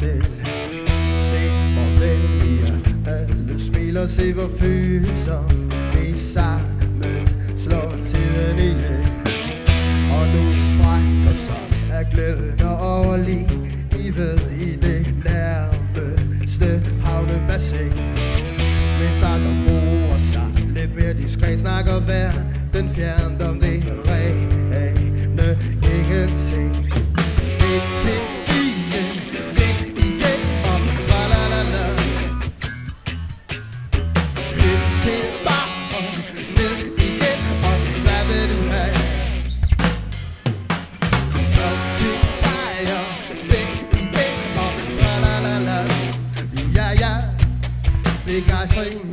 selv. Se hvor venlige alle smiler, se hvor følsom vi sammen slår tiden ihjel. Og nu brækker sig af glæden og overlig livet i det nærmeste havnebassin. Mens andre bruger sig lidt mere diskret, snakker verden fjernt om det rene ingenting. Indtil byen hjem igen og tralalala. Hen til baren, ned igen og hvad vil du have? Op til dig og væk igen og tralalala. Ja, ja, begejstringen.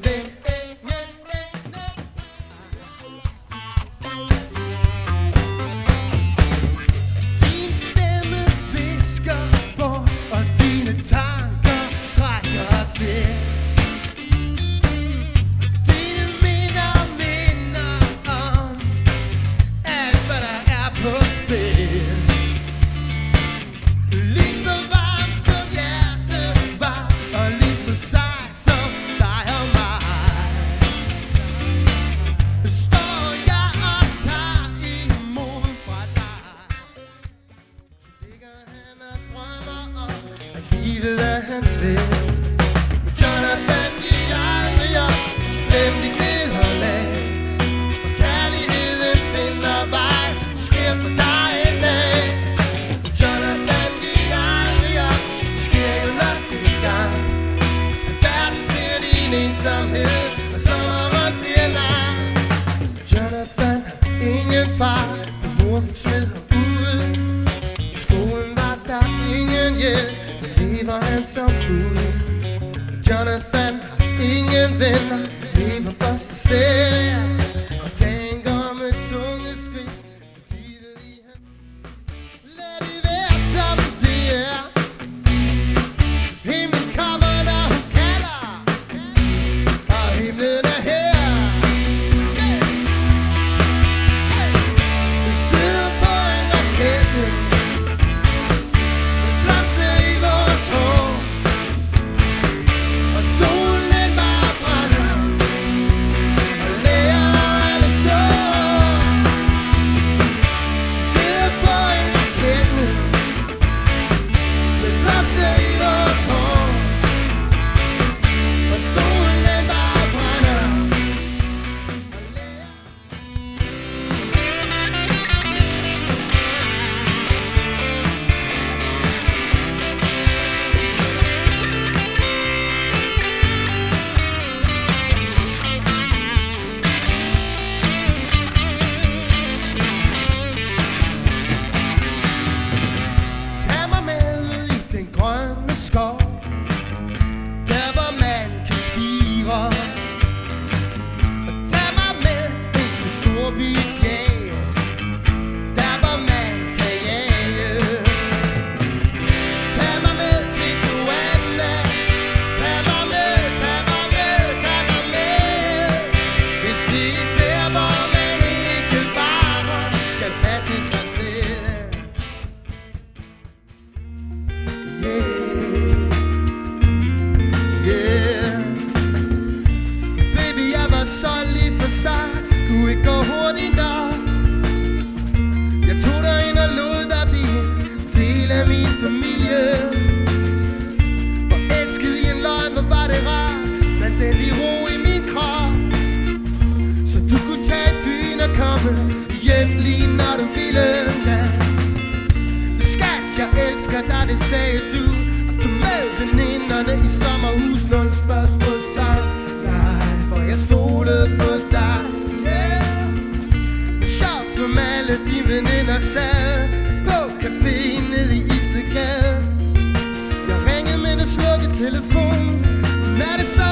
Jonathan giver aldrig op, glem dit nederlag. Og kærligheden finder vej, sker for dig en dag. Jonathan giver aldrig op, sker jo nok en gang. Verden ser din ensomhed, og sommeren bliver lang. Jonathan har ingen far, for mor hun smed ham ud. I skolen var der ingen hjælp, lever han som bud. Jonathan har ingen venner, lever for sig selv. Og kan gå med tunge skridt, livet i han. Lad det være som det er. Himlen kommer når hun kalder, og himlen er her. Vi sidder på en raket med blomster i vores hår. Solen den bare brænder og lærer alle så. Sidder på en raket med blomster i vores hår. Og solen den bare brænder og lærer. Tag mig med i den grønne skov, der hvor man kan spire. Og tag mig med ind til Storvildtjage, der hvor man kan jage. Tag mig med til Joanna, tag mig med, tag mig med, tag mig med. Hvis det er der hvor man ikke bare skal passe sig selv. Yeah. Baby, jeg var så lige for start, kunne ikke gå hurtigt nok. Jeg tog dig ind og lod dig blive en del af min familie. Forelsket i en løgn, hvor var det rart, fandt den lige ro i min krop. Så du kunne tage byen og komme hjem lige når du ville. Skat, jeg elsker dig, det sagde du. Og tog med veninderne i sommerhus, nul spørgsmålstegn. Nej, for jeg stolede på dig. Yeah. Sjovt som alle dine veninder sad på caféen nede i Istedgade. Jeg ringede, men jeg slukkede telefonen. Er det så